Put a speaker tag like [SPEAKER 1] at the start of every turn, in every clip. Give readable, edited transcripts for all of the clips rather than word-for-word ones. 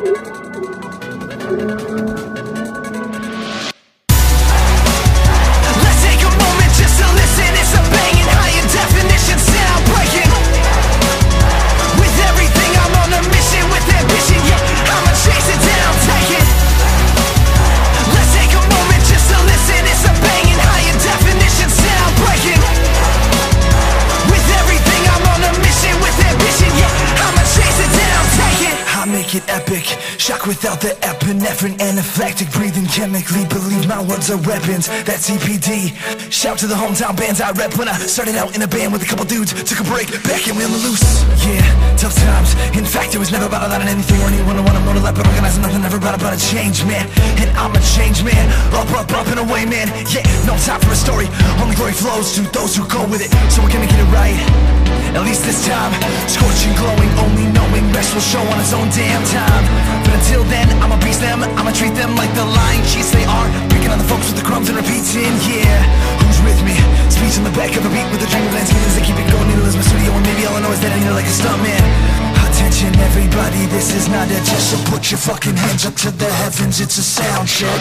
[SPEAKER 1] It epic, shock without the epinephrine, anaphylactic, breathing chemically. Believe my words are weapons, that's EPD. Shout to the hometown bands I rep. When I started out in a band with a couple dudes, took a break, back and we on the loose. Yeah, tough times. In fact, it was never about a lot of anything or anyone to want to motor, but organizing nothing, never about a change, man. And I'm a change man, up and away, man. Yeah, no time for a story, only glory flows to those who go with it. So we're gonna get it right, at least this time. Scorching, glowing, only knowing best will show on its own damn time. But until then, I'ma beast them, I'ma treat them like the lying cheats they are. Picking on the folks with the crumbs and repeating, yeah. Who's with me? Speech on the back of a beat with a dream of landscape as they keep it going. Needle is my studio and maybe all I know is that I need it like a stuntman. Attention everybody, this is not a test, so put your fucking hands up to the heavens, it's a sound check.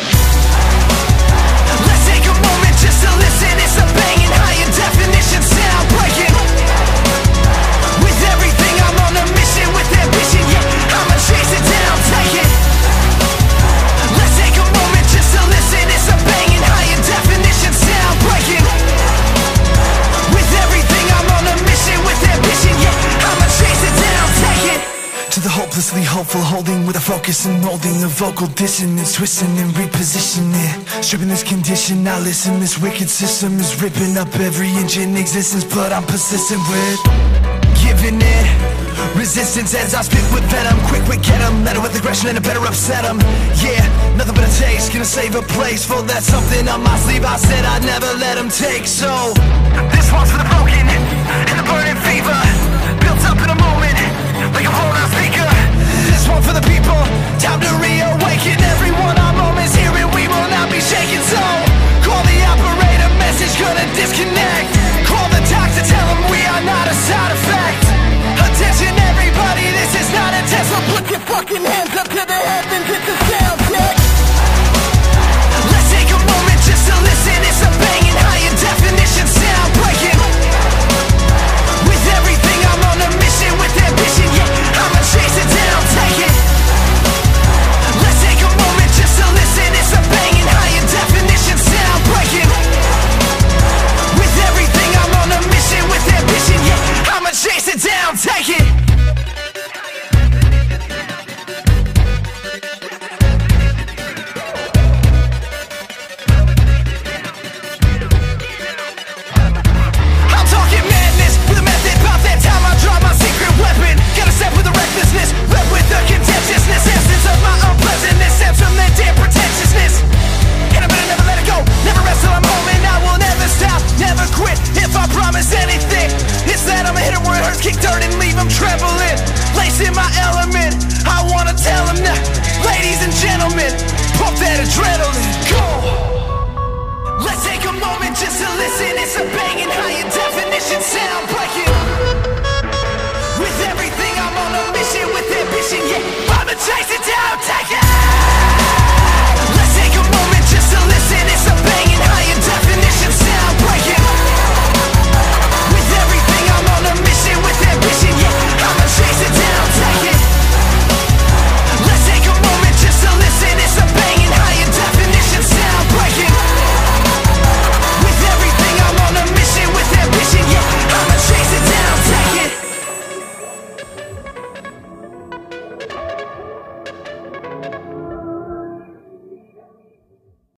[SPEAKER 1] Let's take a moment just to listen, it's a banging higher definition sound breaking. With everything I'm on a mission with ambition, yeah, I'ma chase it down, take it. Let's take a moment just to listen, it's a banging higher definition sound breaking. With everything I'm on a mission with ambition, yeah, I'ma chase it down, take it. To the hopelessly hopeful, holding with a focus and molding a vocal dissonance, twisting and repositioning, stripping this condition. Now listen, this wicked system is ripping up every inch in existence, but I'm persistent with giving it resistance as I spit with venom. Quick, get 'em, met with aggression and it better upset 'em. Yeah, nothing but a taste, gonna save a place for that something on my sleeve I said I'd never let 'em take. So, this one's for the broken and the burning fever, built up in a moment like a blown out speaker. This one for the people, time to read.